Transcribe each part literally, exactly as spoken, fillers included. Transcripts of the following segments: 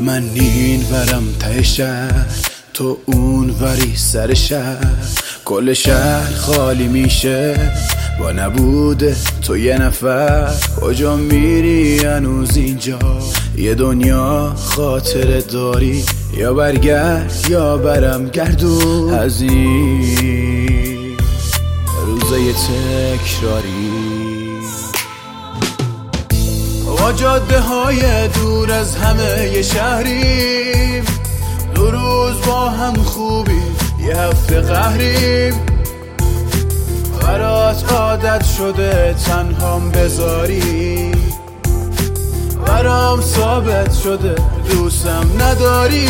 من این ورم ته شهر، تو اون وری سر شهر. کل شهر خالی میشه با نبوده تو یه نفر. کجا میری هنوز اینجا؟ یه دنیا خاطره داری؟ یا برگرد یا برم گردون از این روزای تکراری. با جاده های دور از همه یه شهریم، دو روز با هم خوبی یه هفته قهریم. برات عادت شده تنهام بذاری، برام ثابت شده دوستم نداری.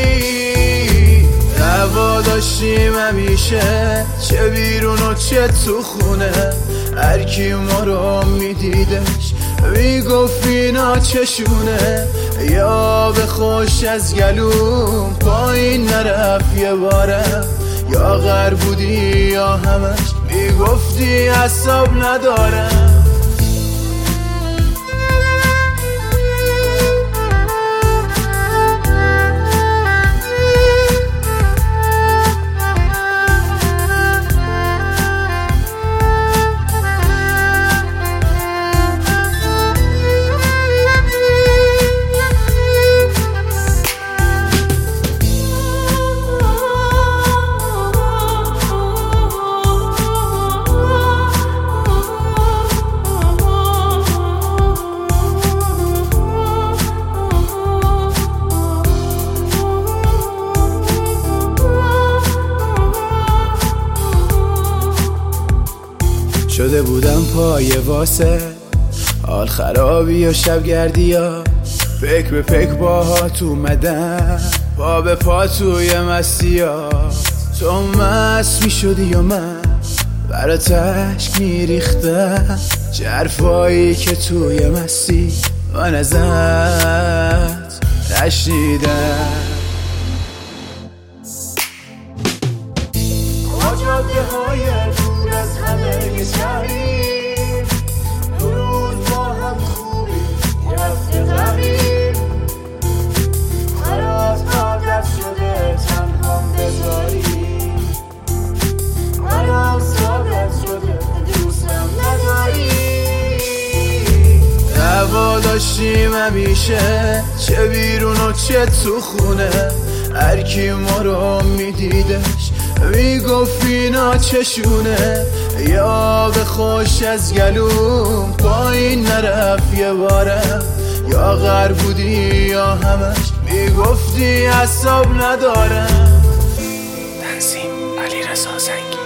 دعوا داشتیم همیشه، چه بیرون و چه تو خونه. هر کی ما رو میدیدش میگفت اینا چشونه. یا به خوش از گلوم پایین نرفت یه بارم، یا غر بودی یا همش میگفتی حساب ندارم. شده بودم پای واسه حال خرابی و شبگردی ها. پک به پک باهات اومدم، پا به پا توی مستی ها. تو مست می شدی و من برات عشق می ریختم. چه حرفایی که توی مستی من ازت نشنیدم. جاده های دور از همه شهریم، دو روز با هم خوبی یه هفته قهریم. برات عادت شده تنهام بذاری، برام ثابت شده دوستم نداری. دعوا داشتیم همیشه، چه بیرون و چه تو خونه. هر کی ما رو میدیدش میگفت اینا چشونه. یا به خوش از گلوم پایین نرفت یه بارم، یا غر بودی یا همش میگفتی حساب ندارم. تنظیم علیرضا زنگی.